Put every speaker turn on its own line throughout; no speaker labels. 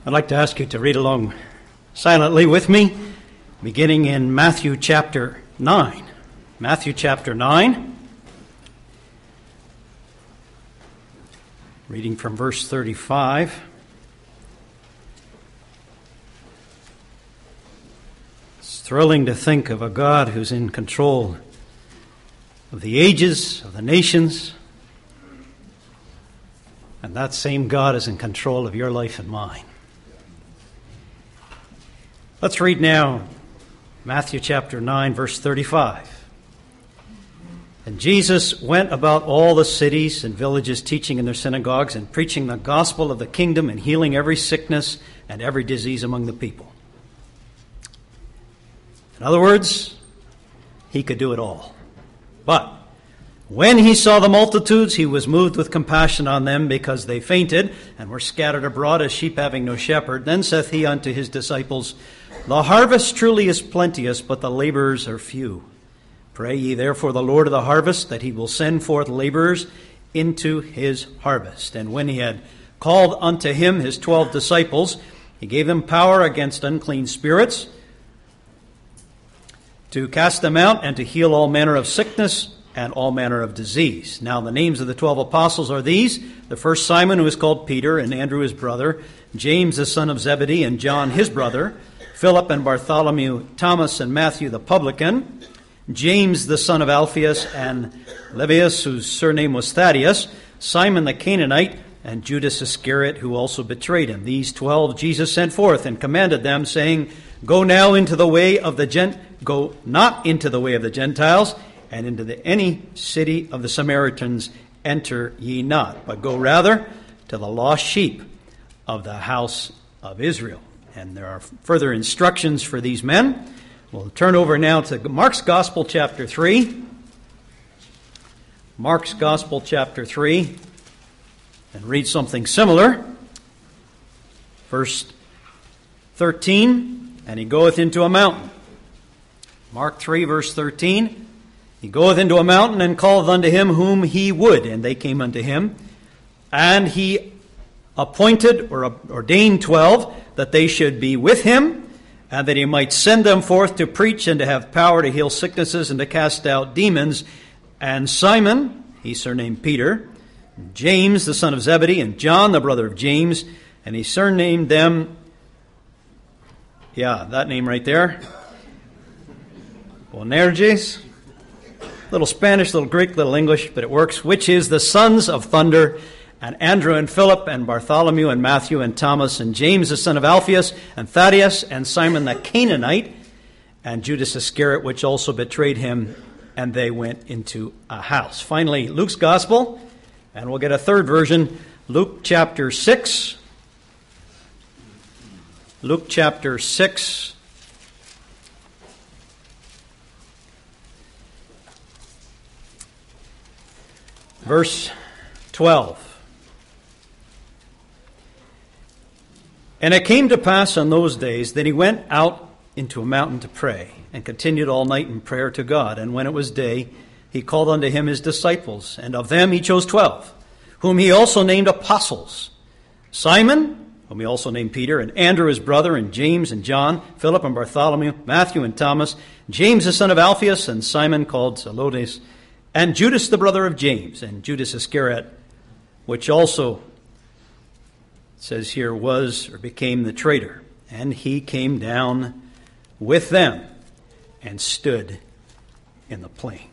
I'd like to ask you to read along silently with me, beginning in Matthew chapter 9. Matthew chapter 9, reading from verse 35. It's thrilling to think of a God who's in control of the ages, of the nations, and that same God is in control of your life and mine. Let's read now Matthew chapter 9, verse 35. And Jesus went about all the cities and villages, teaching in their synagogues and preaching the gospel of the kingdom and healing every sickness and every disease among the people. In other words, he could do it all. But when he saw the multitudes, he was moved with compassion on them, because they fainted and were scattered abroad as sheep having no shepherd. Then saith he unto his disciples, The harvest truly is plenteous, but the laborers are few. Pray ye therefore the Lord of the harvest, that he will send forth laborers into his harvest. And when he had called unto him his 12 disciples, he gave them power against unclean spirits, to cast them out, and to heal all manner of sickness and all manner of disease. Now the names of the 12 apostles are these: the first Simon, who is called Peter, and Andrew his brother, James the son of Zebedee, and John his brother, Philip and Bartholomew, Thomas and Matthew the publican, James the son of Alphaeus, and Lebbaeus, whose surname was Thaddeus, Simon the Canaanite, and Judas Iscariot, who also betrayed him. These 12 Jesus sent forth and commanded them, saying, Go now into the way of go not into the way of the Gentiles, and into any city of the Samaritans enter ye not, but go rather to the lost sheep of the house of Israel. And there are further instructions for these men. We'll turn over now to Mark's Gospel, chapter 3. Mark's Gospel, chapter 3, and read something similar. Verse 13, and he goeth into a mountain. Mark 3, verse 13. He goeth into a mountain, and calleth unto him whom he would, and they came unto him. And he appointed or ordained 12, that they should be with him, and that he might send them forth to preach, and to have power to heal sicknesses, and to cast out demons. And Simon, he surnamed Peter, James the son of Zebedee, and John the brother of James, and he surnamed them, that name right there, Boanerges. Little Spanish, little Greek, little English, but it works. Which is the sons of thunder, and Andrew and Philip and Bartholomew and Matthew and Thomas and James the son of Alphaeus and Thaddeus and Simon the Canaanite and Judas Iscariot, which also betrayed him. And they went into a house. Finally, Luke's Gospel, and we'll get a third version. Luke chapter 6. Luke chapter 6. Verse 12. And it came to pass on those days that he went out into a mountain to pray, and continued all night in prayer to God. And when it was day, he called unto him his disciples, and of them he chose 12, whom he also named apostles: Simon, whom he also named Peter, and Andrew his brother, and James and John, Philip and Bartholomew, Matthew and Thomas, James the son of Alphaeus, and Simon called Zelotes, and Judas the brother of James, and Judas Iscariot, which also, it says here, was or became the traitor. And he came down with them and stood in the plain.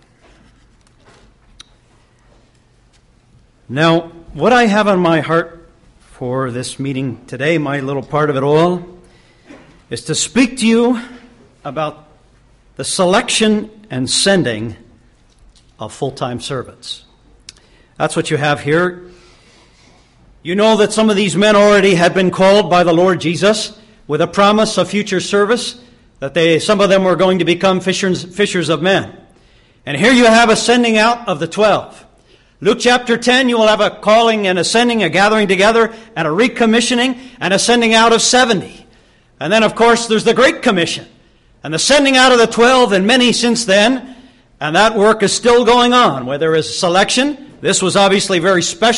Now, what I have on my heart for this meeting today, my little part of it all, is to speak to you about the selection and sending of full-time servants. That's what you have here. You know that some of these men already had been called by the Lord Jesus with a promise of future service, that some of them were going to become fishers of men. And here you have a sending out of the 12. Luke chapter 10, you will have a calling and a sending, a gathering together, and a recommissioning, and a sending out of 70. And then, of course, there's the Great Commission, and the sending out of the 12, and many since then. And that work is still going on, where there is selection. This was obviously very special.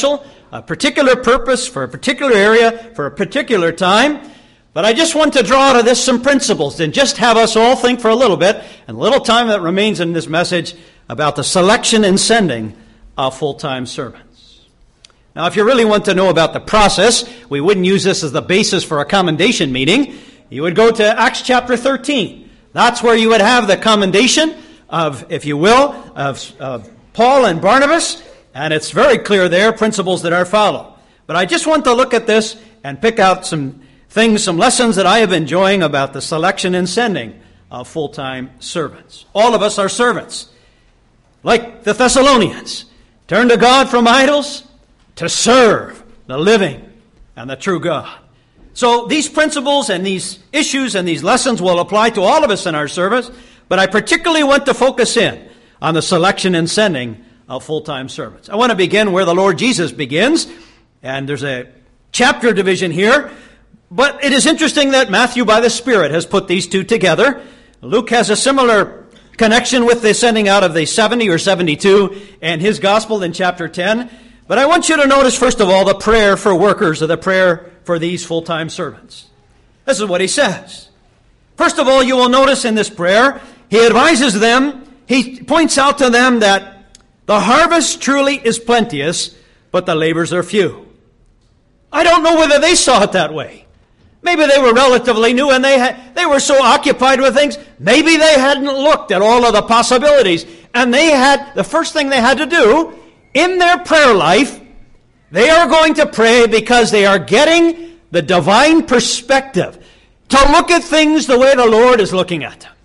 a particular purpose, for a particular area, for a particular time. But I just want to draw out of this some principles and just have us all think for a little bit, and the little time that remains in this message, about the selection and sending of full-time servants. Now, if you really want to know about the process, we wouldn't use this as the basis for a commendation meeting. You would go to Acts chapter 13. That's where you would have the commendation of, if you will, of Paul and Barnabas, and it's very clear there, principles that are followed. But I just want to look at this and pick out some things, some lessons that I have been enjoying about the selection and sending of full-time servants. All of us are servants. Like the Thessalonians, turn to God from idols to serve the living and the true God. So these principles and these issues and these lessons will apply to all of us in our service, but I particularly want to focus in on the selection and sending of full-time servants. I want to begin where the Lord Jesus begins, and there's a chapter division here. But it is interesting that Matthew, by the Spirit, has put these two together. Luke has a similar connection with the sending out of the 70 or 72 and his gospel in chapter 10. But I want you to notice, first of all, the prayer for workers, or the prayer for these full-time servants. This is what he says. First of all, you will notice in this prayer, he advises them, he points out to them that the harvest truly is plenteous, but the labors are few. I don't know whether they saw it that way. Maybe they were relatively new and they were so occupied with things. Maybe they hadn't looked at all of the possibilities. And the first thing they had to do in their prayer life, they are going to pray because they are getting the divine perspective to look at things the way the Lord is looking at them.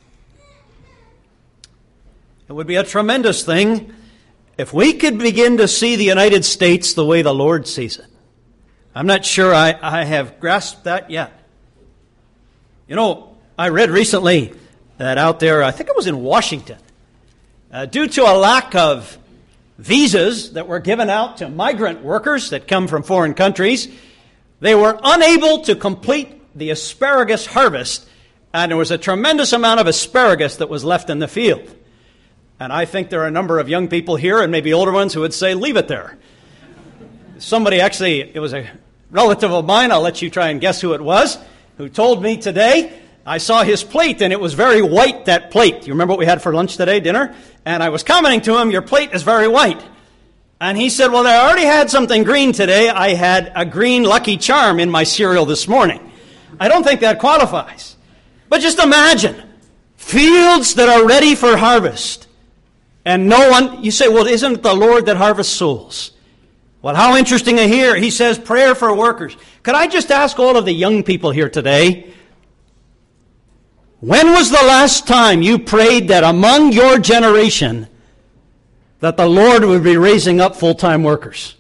It would be a tremendous thing if we could begin to see the United States the way the Lord sees it. I'm not sure I have grasped that yet. You know, I read recently that out there, I think it was in Washington, due to a lack of visas that were given out to migrant workers that come from foreign countries, they were unable to complete the asparagus harvest, and there was a tremendous amount of asparagus that was left in the field. And I think there are a number of young people here, and maybe older ones, who would say, leave it there. Somebody actually, it was a relative of mine, I'll let you try and guess who it was, who told me today, I saw his plate and it was very white, that plate. You remember what we had for lunch today, dinner? And I was commenting to him, your plate is very white. And he said, well, I already had something green today. I had a green Lucky Charm in my cereal this morning. I don't think that qualifies. But just imagine, fields that are ready for harvest. And no one, you say, well, isn't it the Lord that harvests souls? Well, how interesting to hear. He says prayer for workers. Could I just ask all of the young people here today, when was the last time you prayed that among your generation that the Lord would be raising up full-time workers?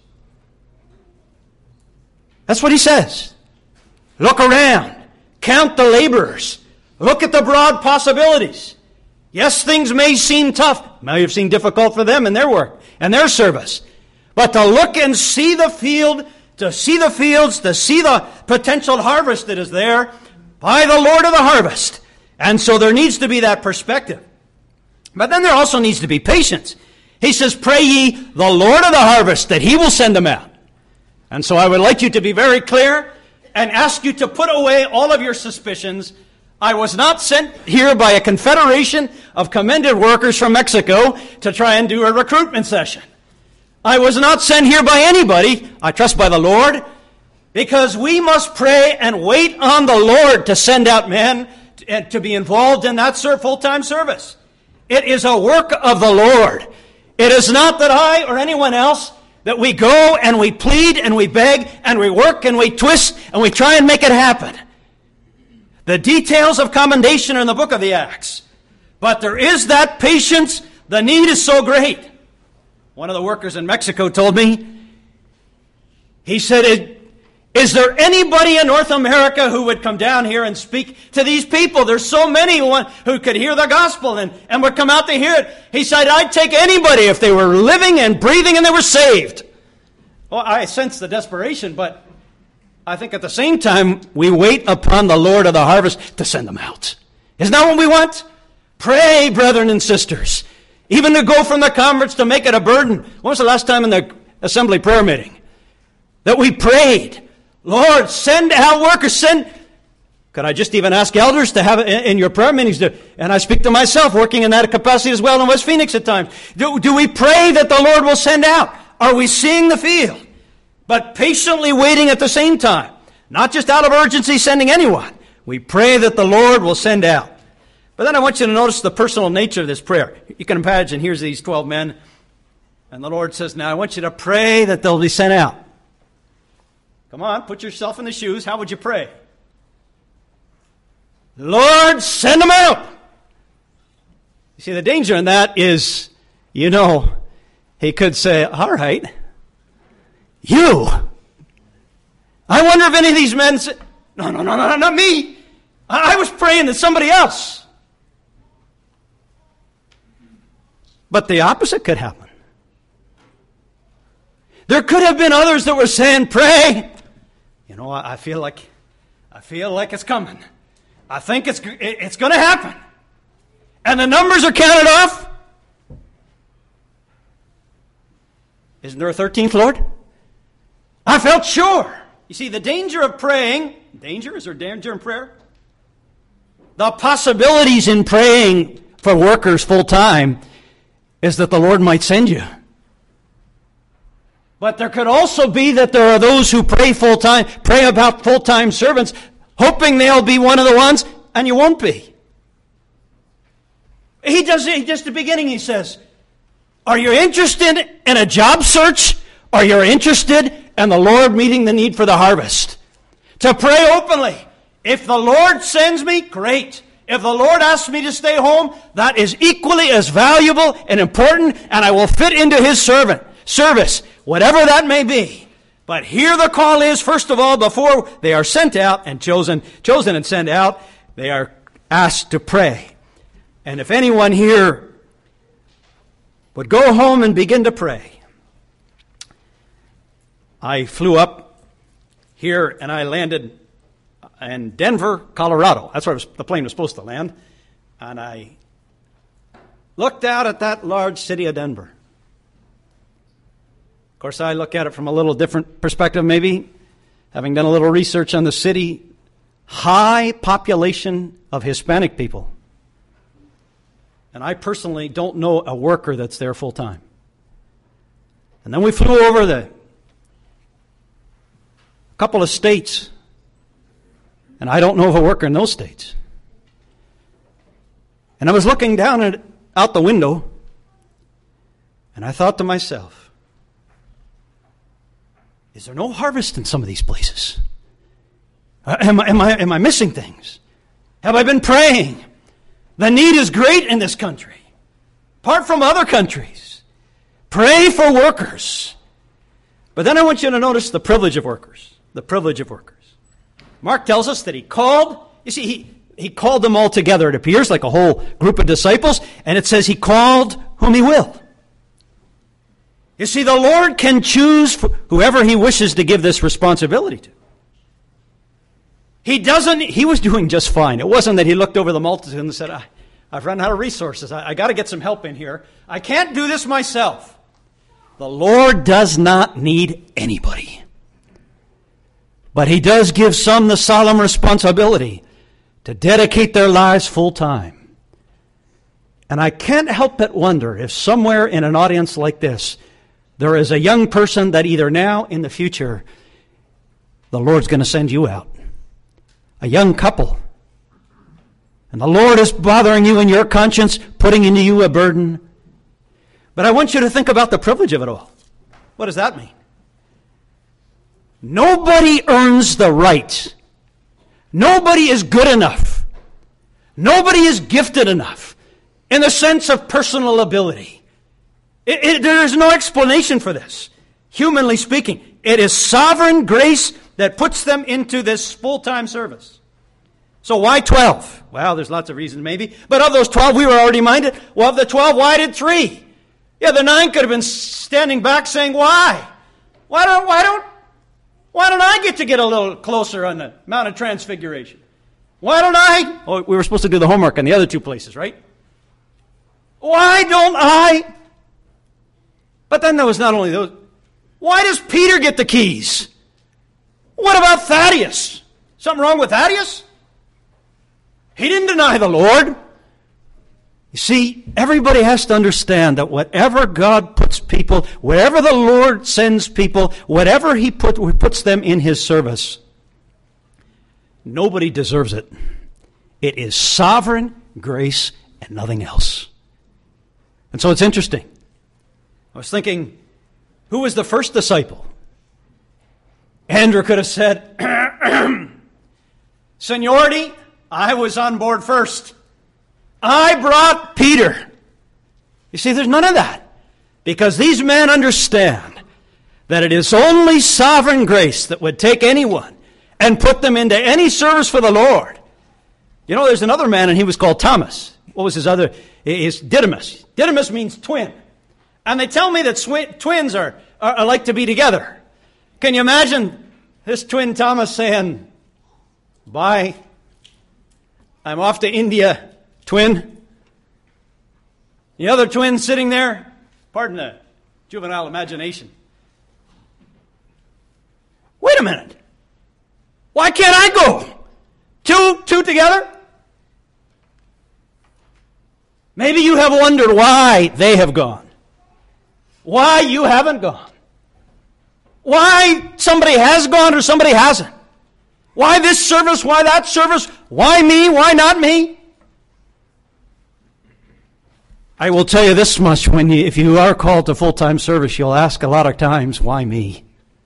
That's what he says. Look around. Count the laborers. Look at the broad possibilities. Yes, things may seem tough. May have seemed difficult for them in their work and their service. But to look and see the field, to see the fields, to see the potential harvest that is there by the Lord of the harvest. And so there needs to be that perspective. But then there also needs to be patience. He says, pray ye the Lord of the harvest that he will send them out. And so I would like you to be very clear and ask you to put away all of your suspicions. I was not sent here by a confederation of commended workers from Mexico to try and do a recruitment session. I was not sent here by anybody, I trust by the Lord, because we must pray and wait on the Lord to send out men and to be involved in that full-time service. It is a work of the Lord. It is not that I or anyone else, that we go and we plead and we beg and we work and we twist and we try and make it happen. The details of commendation are in the book of the Acts. But there is that patience. The need is so great. One of the workers in Mexico told me, he said, is there anybody in North America who would come down here and speak to these people? There's so many who could hear the gospel and would come out to hear it. He said, I'd take anybody if they were living and breathing and they were saved. Well, I sense the desperation, but I think at the same time, we wait upon the Lord of the harvest to send them out. Isn't that what we want? Pray, brethren and sisters. Even to go from the conference to make it a burden. When was the last time in the assembly prayer meeting that we prayed, Lord, send out workers, Could I just even ask elders to have it in your prayer meetings? And I speak to myself, working in that capacity as well in West Phoenix at times. Do we pray that the Lord will send out? Are we seeing the field? But patiently waiting at the same time. Not just out of urgency sending anyone. We pray that the Lord will send out. But then I want you to notice the personal nature of this prayer. You can imagine, here's these 12 men. And the Lord says, now I want you to pray that they'll be sent out. Come on, put yourself in the shoes. How would you pray? Lord, send them out. You see, the danger in that is, he could say, all right, you. I wonder if any of these men said, no, not me. I was praying that somebody else. But the opposite could happen. There could have been others that were saying, pray. I feel like it's coming. I think it's going to happen. And the numbers are counted off. Isn't there a 13th, Lord? I felt sure. You see, the danger of praying, is there danger in prayer? The possibilities in praying for workers full time is that the Lord might send you. But there could also be that there are those who pray about full-time servants, hoping they'll be one of the ones, and you won't be. He does it just at the beginning. He says, are you interested in a job search? Are you interested in the Lord meeting the need for the harvest? To pray openly. If the Lord sends me, great. If the Lord asks me to stay home, that is equally as valuable and important, and I will fit into His service, whatever that may be. But here the call is, first of all, before they are sent out and chosen and sent out, they are asked to pray. And if anyone here would go home and begin to pray. I flew up here and I landed in Denver, Colorado. That's where the plane was supposed to land. And I looked out at that large city of Denver. Of course, I look at it from a little different perspective, maybe, having done a little research on the city. High population of Hispanic people. And I personally don't know a worker that's there full time. And then we flew over a couple of states. And I don't know of a worker in those states. And I was looking down out the window. And I thought to myself, is there no harvest in some of these places? Am I missing things? Have I been praying? The need is great in this country. Apart from other countries. Pray for workers. But then I want you to notice the privilege of workers. The privilege of workers. Mark tells us that he called. You see, he called them all together. It appears like a whole group of disciples. And it says he called whom he will. You see, the Lord can choose whoever He wishes to give this responsibility to. He was doing just fine. It wasn't that He looked over the multitude and said, I've run out of resources. I got to get some help in here. I can't do this myself. The Lord does not need anybody. But He does give some the solemn responsibility to dedicate their lives full time. And I can't help but wonder if somewhere in an audience like this, there is a young person that either now, in the future, the Lord's going to send you out. A young couple. And the Lord is bothering you in your conscience, putting into you a burden. But I want you to think about the privilege of it all. What does that mean? Nobody earns the right. Nobody is good enough. Nobody is gifted enough in the sense of personal ability. There is no explanation for this, humanly speaking. It is sovereign grace that puts them into this full-time service. So why 12? Well, there's lots of reasons maybe. But of those 12, we were already minded. Well, of the 12, why did 3? Yeah, the 9 could have been standing back saying, why? Why don't I get a little closer on the Mount of Transfiguration? Why don't I? Oh, we were supposed to do the homework on the other 2 places, right? Why don't I? But then there was not only those. Why does Peter get the keys? What about Thaddeus? Something wrong with Thaddeus? He didn't deny the Lord. You see, everybody has to understand that whatever God puts people, wherever the Lord sends people, whatever He puts them in His service, nobody deserves it. It is sovereign grace and nothing else. And so it's interesting. I was thinking, who was the first disciple? Andrew could have said, Seniority, I was on board first. I brought Peter. You see, there's none of that. Because these men understand that it is only sovereign grace that would take anyone and put them into any service for the Lord. You know, there's another man, and he was called Thomas. What was his other? His Didymus. Didymus means twin. And they tell me that twins are like to be together. Can you imagine this twin Thomas saying, bye, I'm off to India, twin? The other twin sitting there, pardon the juvenile imagination. Wait a minute. Why can't I go? Two together? Maybe you have wondered why they have gone. Why you haven't gone. Why somebody has gone or somebody hasn't. Why this service? Why that service? Why me? Why not me? I will tell you this much. If you are called to full-time service, you'll ask a lot of times, why me?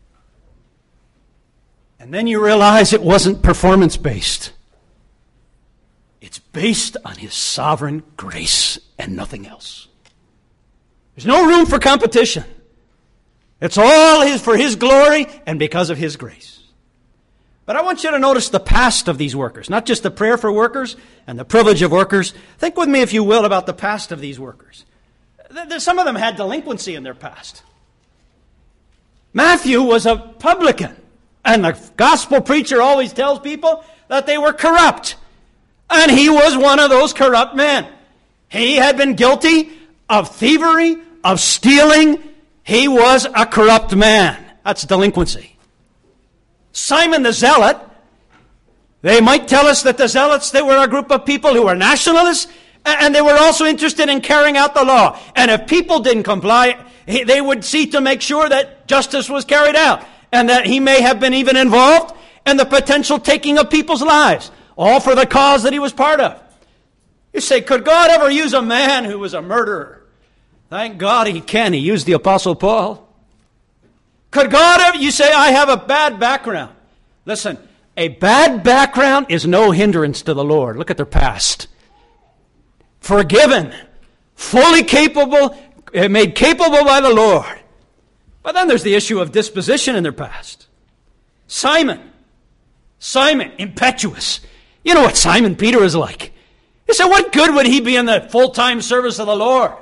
And then you realize it wasn't performance-based. It's based on His sovereign grace and nothing else. There's no room for competition. It's all for His glory and because of His grace. But I want you to notice the past of these workers, not just the prayer for workers and the privilege of workers. Think with me, if you will, about the past of these workers. Some of them had delinquency in their past. Matthew was a publican, and the gospel preacher always tells people that they were corrupt. And he was one of those corrupt men. He had been guilty of thievery, of stealing. He was a corrupt man. That's delinquency. Simon the Zealot, they might tell us that the Zealots, they were a group of people who were nationalists, and they were also interested in carrying out the law. And if people didn't comply, they would see to make sure that justice was carried out, and that he may have been even involved in the potential taking of people's lives, all for the cause that he was part of. You say, could God ever use a man who was a murderer? Thank God He can. He used the Apostle Paul. Could God ever, you say, I have a bad background. Listen, a bad background is no hindrance to the Lord. Look at their past. Forgiven, fully capable, made capable by the Lord. But then there's the issue of disposition in their past. Simon, impetuous. You know what Simon Peter is like. You say, what good would he be in the full-time service of the Lord?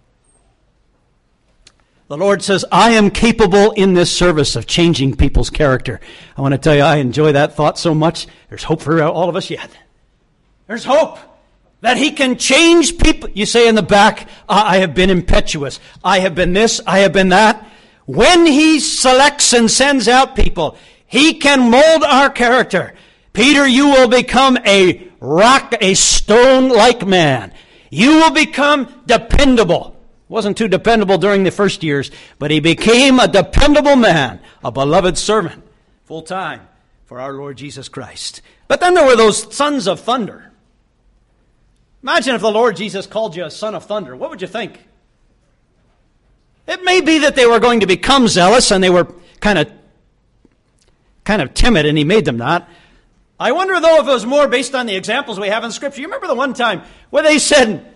The Lord says, I am capable in this service of changing people's character. I want to tell you, I enjoy that thought so much. There's hope for all of us yet. There's hope that He can change people. You say in the back, I have been impetuous. I have been this, I have been that. When He selects and sends out people, He can mold our character. Peter, you will become a rock, a stone-like man. You will become dependable. Wasn't too dependable during the first years, but he became a dependable man, a beloved servant, full time for our Lord Jesus Christ. But then there were those sons of thunder. Imagine if the Lord Jesus called you a son of thunder. What would you think? It may be that they were going to become zealous and they were kind of timid, and He made them not. I wonder, though, if it was more based on the examples we have in Scripture. You remember the one time where they said,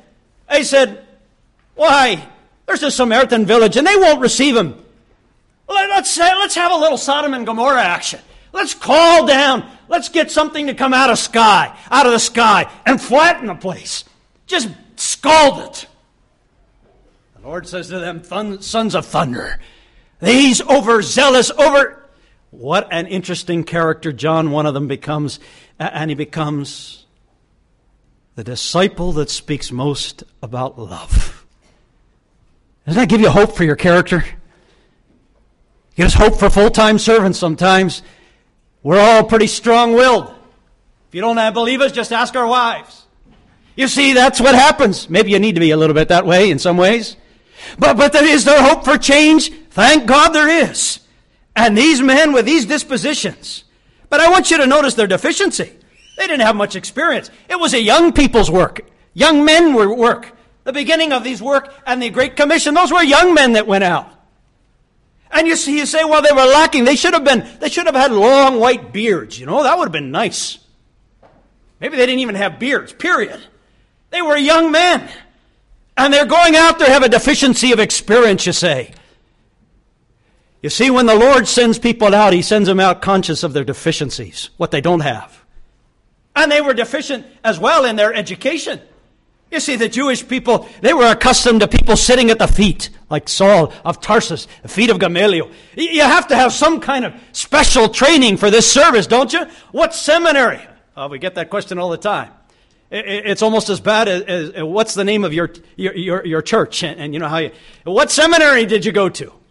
why, there's a Samaritan village and they won't receive him. Let's have a little Sodom and Gomorrah action. Let's call down. Let's get something to come out of the sky, and flatten the place. Just scald it. The Lord says to them, sons of thunder, these overzealous, What an interesting character John, one of them, becomes. And he becomes the disciple that speaks most about love. Doesn't that give you hope for your character? Give us hope for full-time servants sometimes. We're all pretty strong-willed. If you don't believe us, just ask our wives. You see, that's what happens. Maybe you need to be a little bit that way in some ways. But is there hope for change? Thank God there is. And these men with these dispositions. But I want you to notice their deficiency. They didn't have much experience. It was a young people's work. Young men were work. The beginning of these work and the Great Commission, those were young men that went out. And you say, well, they were lacking. They should have had long white beards. That would have been nice. Maybe they didn't even have beards, period. They were young men. And they're going out there have a deficiency of experience, you say. You see, when the Lord sends people out, He sends them out conscious of their deficiencies, what they don't have. And they were deficient as well in their education. You see, the Jewish people, they were accustomed to people sitting at the feet, like Saul of Tarsus, the feet of Gamaliel. You have to have some kind of special training for this service, don't you? What seminary? We get that question all the time. It's almost as bad as what's the name of your church? And you know what seminary did you go to?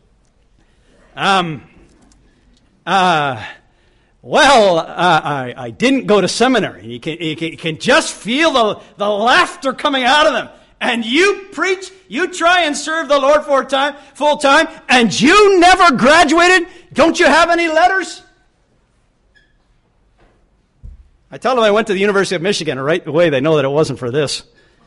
I didn't go to seminary. You can just feel the laughter coming out of them. And you preach, you try and serve the Lord full time, and you never graduated? Don't you have any letters? I tell them I went to the University of Michigan, and right away they know that it wasn't for this.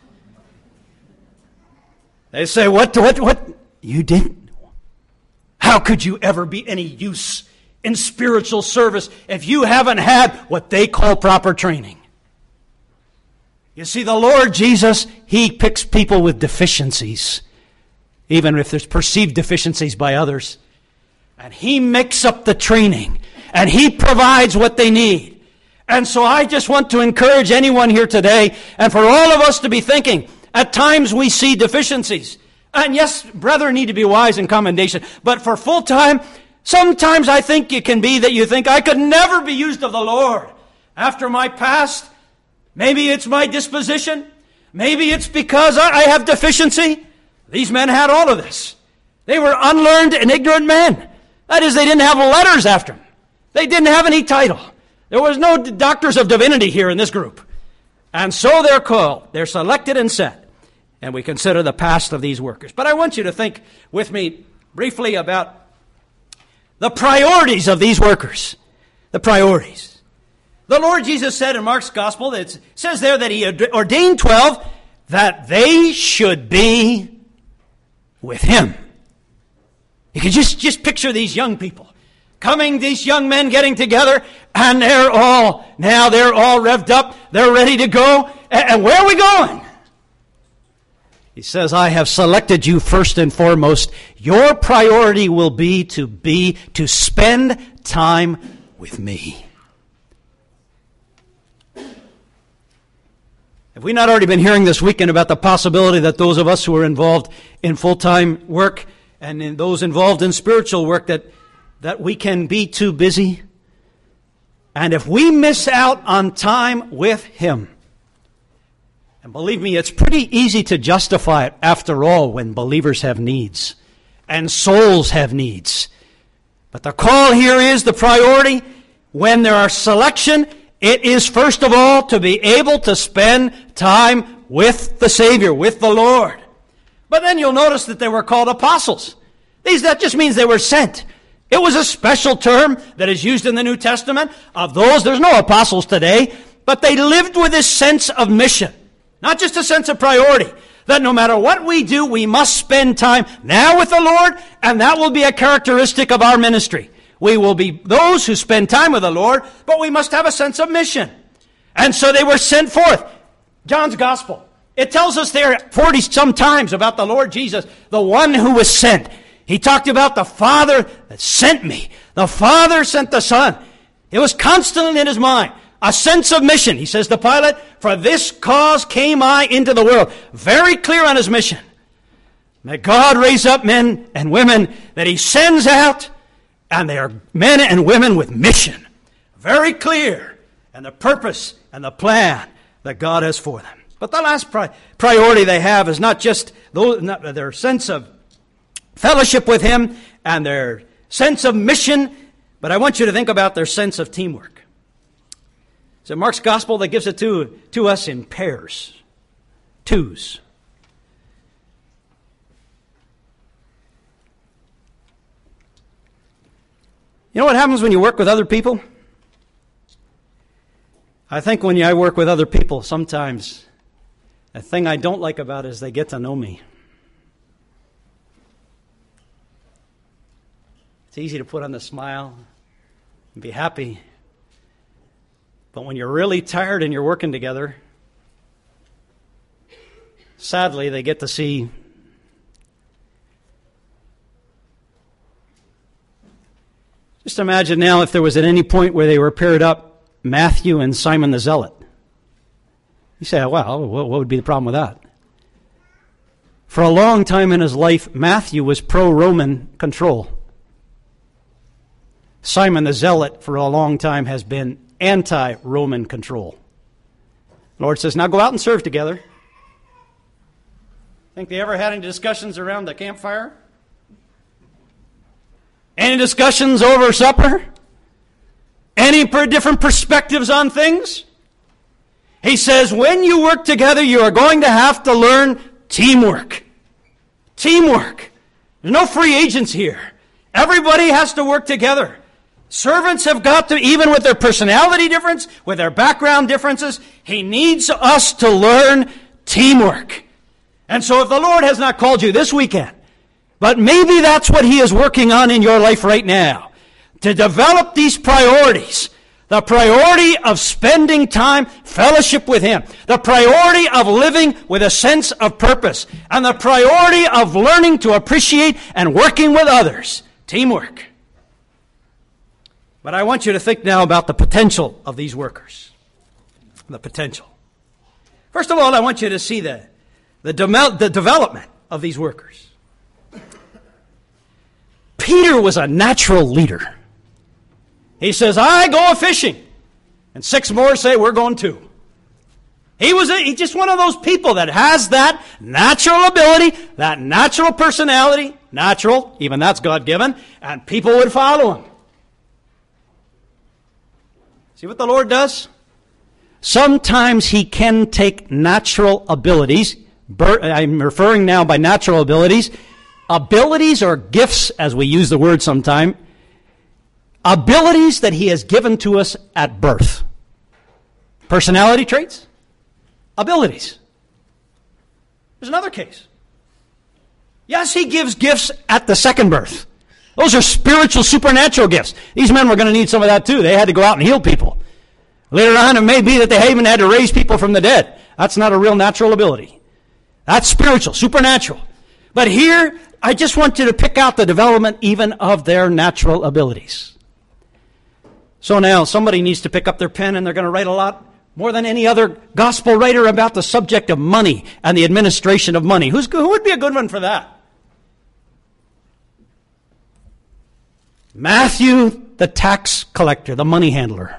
They say, what? You didn't? How could you ever be any use in spiritual service if you haven't had what they call proper training? You see, the Lord Jesus, He picks people with deficiencies, even if there's perceived deficiencies by others. And He makes up the training, and He provides what they need. And so I just want to encourage anyone here today, and for all of us to be thinking, at times we see deficiencies. And yes, brethren need to be wise in commendation, but for full time, sometimes I think it can be that you think, I could never be used of the Lord after my past. Maybe it's my disposition. Maybe it's because I have deficiency. These men had all of this. They were unlearned and ignorant men. That is, they didn't have letters after them. They didn't have any title. There was no doctors of divinity here in this group. And so they're called. They're selected and sent. And we consider the past of these workers. But I want you to think with me briefly about the priorities of these workers. The priorities. The Lord Jesus said in Mark's Gospel, it says there that He ordained 12 that they should be with Him. You can just picture these young people coming, these young men getting together, and they're all revved up, they're ready to go. And where are we going? He says, I have selected you first and foremost. Your priority will be to spend time with me. Have we not already been hearing this weekend about the possibility that those of us who are involved in full-time work and in those involved in spiritual work that we can be too busy? And if we miss out on time with Him, and believe me, it's pretty easy to justify it after all when believers have needs and souls have needs. But the call here is the priority. When there are selection, it is first of all to be able to spend time with the Savior, with the Lord. But then you'll notice that they were called apostles. That just means they were sent. It was a special term that is used in the New Testament of those. There's no apostles today, but they lived with this sense of mission. Not just a sense of priority, that no matter what we do, we must spend time now with the Lord, and that will be a characteristic of our ministry. We will be those who spend time with the Lord, but we must have a sense of mission. And so they were sent forth. John's Gospel, it tells us there 40-some times about the Lord Jesus, the one who was sent. He talked about the Father that sent me. The Father sent the Son. It was constantly in his mind. A sense of mission. He says to Pilate, for this cause came I into the world. Very clear on his mission. May God raise up men and women that He sends out, and they are men and women with mission. Very clear. And the purpose and the plan that God has for them. But the last priority they have is not just their sense of fellowship with Him and their sense of mission, But I want you to think about their sense of teamwork. So Mark's gospel that gives it to us in pairs, twos. You know what happens when you work with other people? I think when I work with other people, sometimes the thing I don't like about it is they get to know me. It's easy to put on the smile and be happy. But when you're really tired and you're working together, sadly, they get to see just imagine now if there was at any point where they were paired up, Matthew and Simon the Zealot. You say, well, what would be the problem with that? For a long time in his life, Matthew was pro-Roman control. Simon the Zealot, for a long time, has been anti-Roman control. The Lord says, now go out and serve together. Think they ever had any discussions around the campfire? Any discussions over supper? Any different perspectives on things? He says, when you work together, you are going to have to learn teamwork. Teamwork. There's no free agents here. Everybody has to work together. Servants have got to, even with their personality difference, with their background differences, he needs us to learn teamwork. And so if the Lord has not called you this weekend, but maybe that's what he is working on in your life right now, to develop these priorities. The priority of spending time, fellowship with him. The priority of living with a sense of purpose. And the priority of learning to appreciate and working with others. Teamwork. But I want you to think now about the potential of these workers. The potential. First of all, I want you to see the development of these workers. Peter was a natural leader. He says, I go a-fishing. And 6 more say, we're going too. He's just one of those people that has that natural ability, that natural personality, natural, even that's God-given, and people would follow him. See what the Lord does? Sometimes he can take natural abilities. I'm referring now by natural abilities. Abilities or gifts, as we use the word sometime. Abilities that he has given to us at birth. Personality traits. Abilities. There's another case. Yes, he gives gifts at the second birth. Those are spiritual, supernatural gifts. These men were going to need some of that too. They had to go out and heal people. Later on, it may be that they even had to raise people from the dead. That's not a real natural ability. That's spiritual, supernatural. But here, I just want you to pick out the development even of their natural abilities. So now, somebody needs to pick up their pen and they're going to write a lot more than any other gospel writer about the subject of money and the administration of money. Who would be a good one for that? Matthew, the tax collector, the money handler.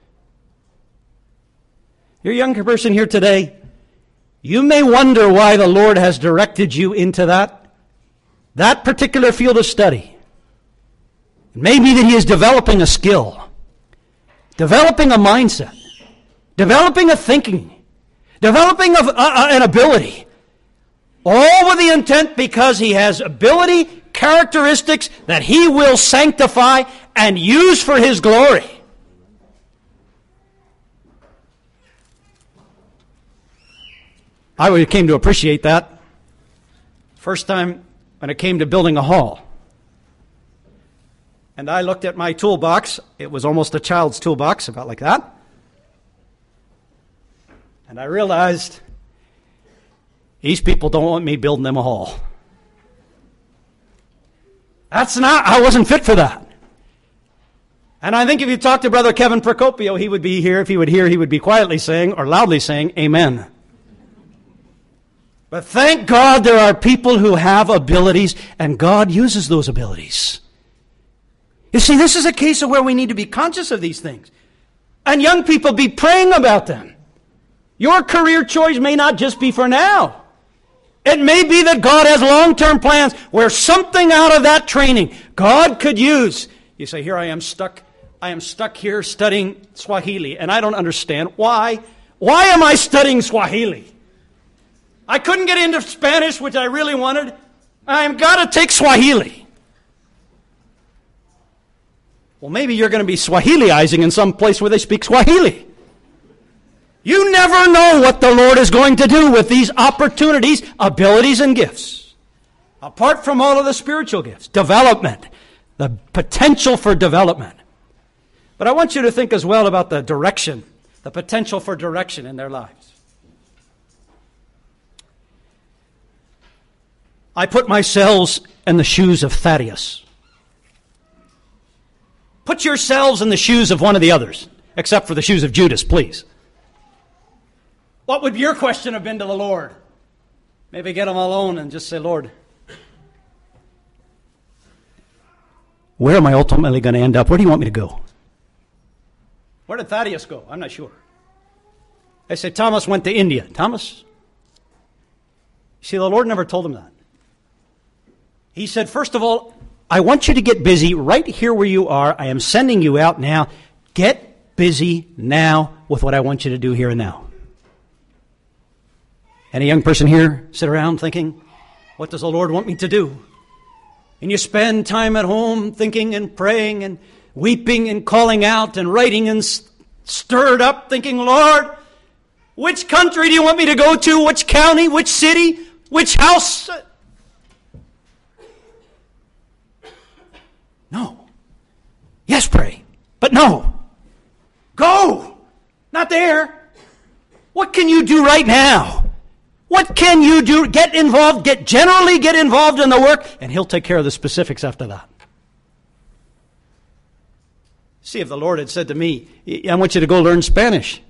You're a younger person here today. You may wonder why the Lord has directed you into that particular field of study. It may be that he is developing a skill, developing a mindset, developing a thinking, developing an ability, all with the intent because he has ability, characteristics that he will sanctify and use for his glory. I came to appreciate that first time when it came to building a hall. And I looked at my toolbox. It was almost a child's toolbox, about like that. And I realized these people don't want me building them a hall. I wasn't fit for that. And I think if you talk to Brother Kevin Procopio, he would be here. If he would hear, he would be quietly saying or loudly saying, Amen. But thank God there are people who have abilities, and God uses those abilities. You see, this is a case of where we need to be conscious of these things. And young people, be praying about them. Your career choice may not just be for now. It may be that God has long-term plans where something out of that training God could use. You say, here I am stuck here studying Swahili, and I don't understand why. Why am I studying Swahili? I couldn't get into Spanish, which I really wanted. I've got to take Swahili. Well, maybe you're going to be Swahiliizing in some place where they speak Swahili. You never know what the Lord is going to do with these opportunities, abilities, and gifts. Apart from all of the spiritual gifts, development, the potential for development. But I want you to think as well about the direction, the potential for direction in their lives. I put myself in the shoes of Thaddeus. Put yourselves in the shoes of one of the others, except for the shoes of Judas, please. What would your question have been to the Lord? Maybe get him alone and just say, Lord, where am I ultimately going to end up? Where do you want me to go? Where did Thaddeus go? I'm not sure. They say Thomas went to India. Thomas? See, the Lord never told him that. He said, first of all, I want you to get busy right here where you are. I am sending you out now. Get busy now with what I want you to do here and now. Any young person here sit around thinking, what does the Lord want me to do? And you spend time at home thinking and praying and weeping and calling out and writing and stirred up thinking, Lord, which country do you want me to go to? Which county? Which city? Which house? No. Yes, pray. But no. Go. Not there. What can you do right now? What can you do? Get involved. Generally get involved in the work, and He'll take care of the specifics after that. See, if the Lord had said to me, I want you to go learn Spanish,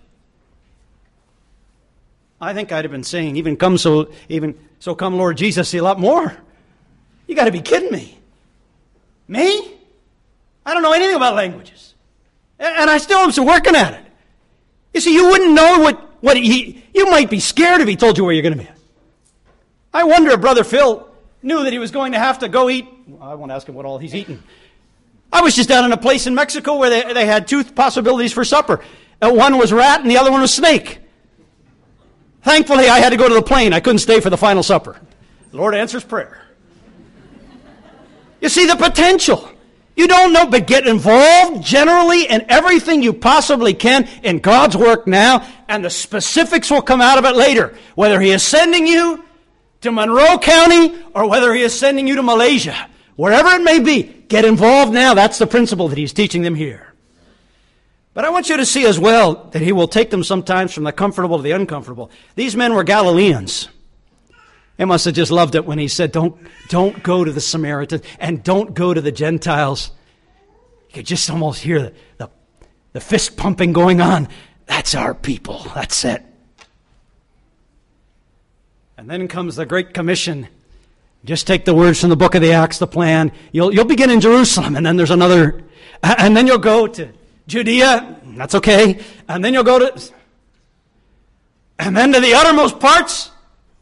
I think I'd have been saying, even so come Lord Jesus, a lot more. You got to be kidding me. Me? I don't know anything about languages. And I still am working at it. You see, you wouldn't know you might be scared if he told you where you're going to be. I wonder if Brother Phil knew that he was going to have to go eat. I won't ask him what all he's eating. I was just down in a place in Mexico where they had two possibilities for supper. One was rat and the other one was snake. Thankfully, I had to go to the plane. I couldn't stay for the final supper. The Lord answers prayer. You see the potential. You don't know, but get involved generally in everything you possibly can in God's work now, and the specifics will come out of it later. Whether He is sending you to Monroe County or whether He is sending you to Malaysia, wherever it may be, get involved now. That's the principle that He's teaching them here. But I want you to see as well that He will take them sometimes from the comfortable to the uncomfortable. These men were Galileans. They must have just loved it when He said, don't go to the Samaritans and don't go to the Gentiles. You could just almost hear the fist pumping going on. That's our people. That's it. And then comes the Great Commission. Just take the words from the book of the Acts, the plan. You'll begin in Jerusalem, and then there's another, and then you'll go to Judea. That's okay. And then you'll go to, and then to the uttermost parts.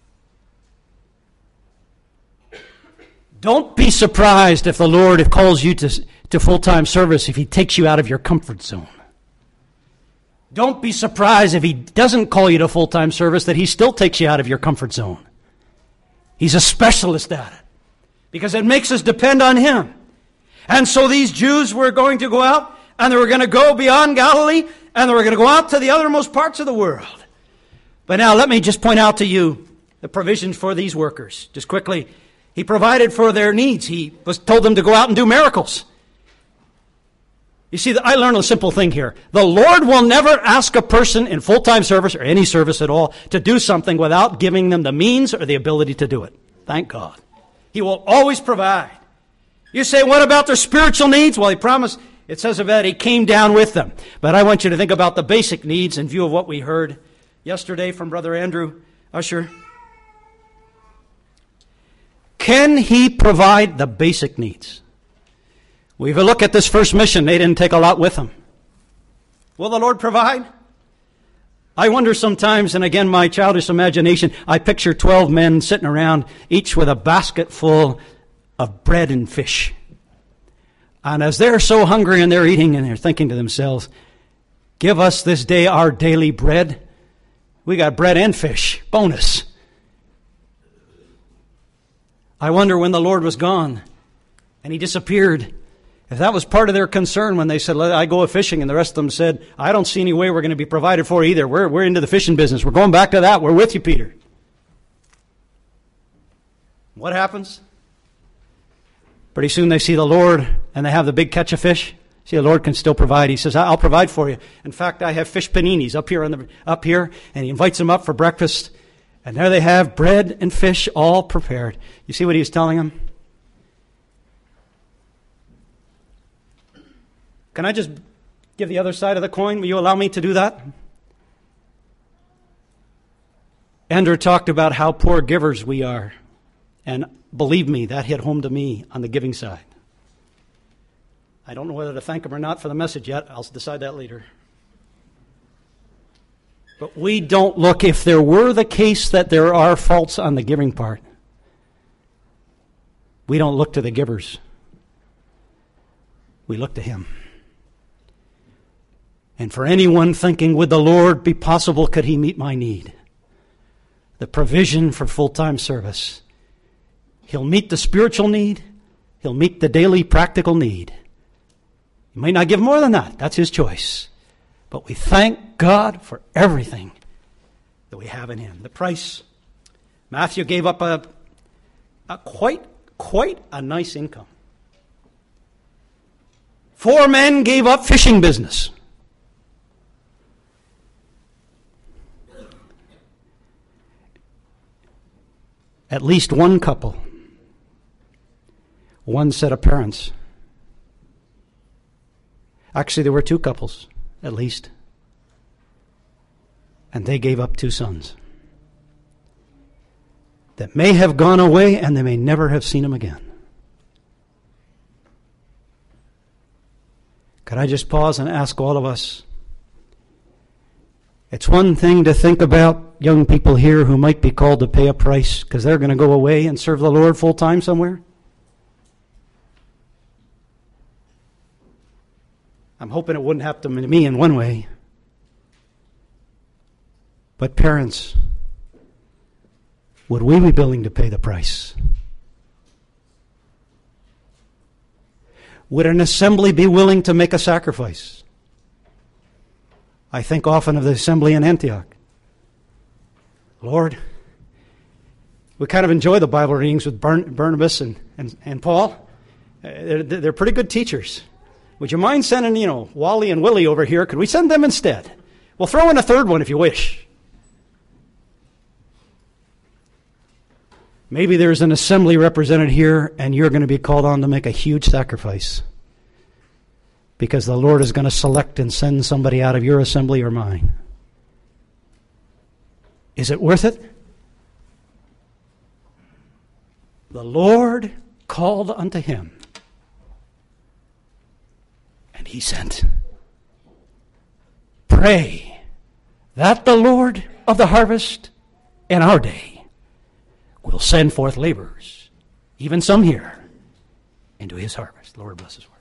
Don't be surprised if the Lord calls you to full-time service if He takes you out of your comfort zone. Don't be surprised if He doesn't call you to full-time service that He still takes you out of your comfort zone. He's a specialist at it because it makes us depend on Him. And so these Jews were going to go out and they were going to go beyond Galilee and they were going to go out to the othermost parts of the world. But now let me just point out to you the provisions for these workers. Just quickly. He provided for their needs. He told them to go out and do miracles. You see, I learned a simple thing here. The Lord will never ask a person in full-time service or any service at all to do something without giving them the means or the ability to do it. Thank God. He will always provide. You say, what about their spiritual needs? Well, He promised, it says about He came down with them. But I want you to think about the basic needs in view of what we heard yesterday from Brother Andrew Usher. Can He provide the basic needs? We have a look at this first mission. They didn't take a lot with them. Will the Lord provide? I wonder sometimes, and again, my childish imagination, I picture 12 men sitting around, each with a basket full of bread and fish. And as they're so hungry and they're eating and they're thinking to themselves, give us this day our daily bread. We got bread and fish. Bonus. I wonder when the Lord was gone and he disappeared, if that was part of their concern when they said, I go fishing, and the rest of them said, I don't see any way we're going to be provided for either. We're into the fishing business. We're going back to that. We're with you, Peter. What happens? Pretty soon they see the Lord and they have the big catch of fish. See, the Lord can still provide. He says, I'll provide for you. In fact, I have fish paninis up here, and he invites them up for breakfast. And there they have bread and fish all prepared. You see what he's telling them? Can I just give the other side of the coin? Will you allow me to do that? Andrew talked about how poor givers we are. And believe me, that hit home to me on the giving side. I don't know whether to thank him or not for the message yet. I'll decide that later. But we don't look, if there were the case that there are faults on the giving part, we don't look to the givers. We look to him. And for anyone thinking, would the Lord be possible, could he meet my need? The provision for full-time service. He'll meet the spiritual need. He'll meet the daily practical need. He may not give more than that. That's his choice. But we thank God for everything that we have in him. The price. Matthew gave up a quite a nice income. 4 men gave up fishing business. At least one couple, one set of parents. Actually, there were 2 couples, at least. And they gave up 2 sons that may have gone away and they may never have seen him again. Could I just pause and ask all of us? It's one thing to think about young people here who might be called to pay a price because they're going to go away and serve the Lord full time somewhere. I'm hoping it wouldn't happen to me in one way. But parents, would we be willing to pay the price? Would an assembly be willing to make a sacrifice? I think often of the assembly in Antioch. Lord, we kind of enjoy the Bible readings with Barnabas and Paul. They're pretty good teachers. Would you mind sending, Wally and Willie over here? Could we send them instead? We'll throw in a third one if you wish. Maybe there's an assembly represented here and you're going to be called on to make a huge sacrifice because the Lord is going to select and send somebody out of your assembly or mine. Is it worth it? The Lord called unto him, and he sent. Pray that the Lord of the harvest in our day will send forth laborers, even some here, into his harvest. Lord bless his word.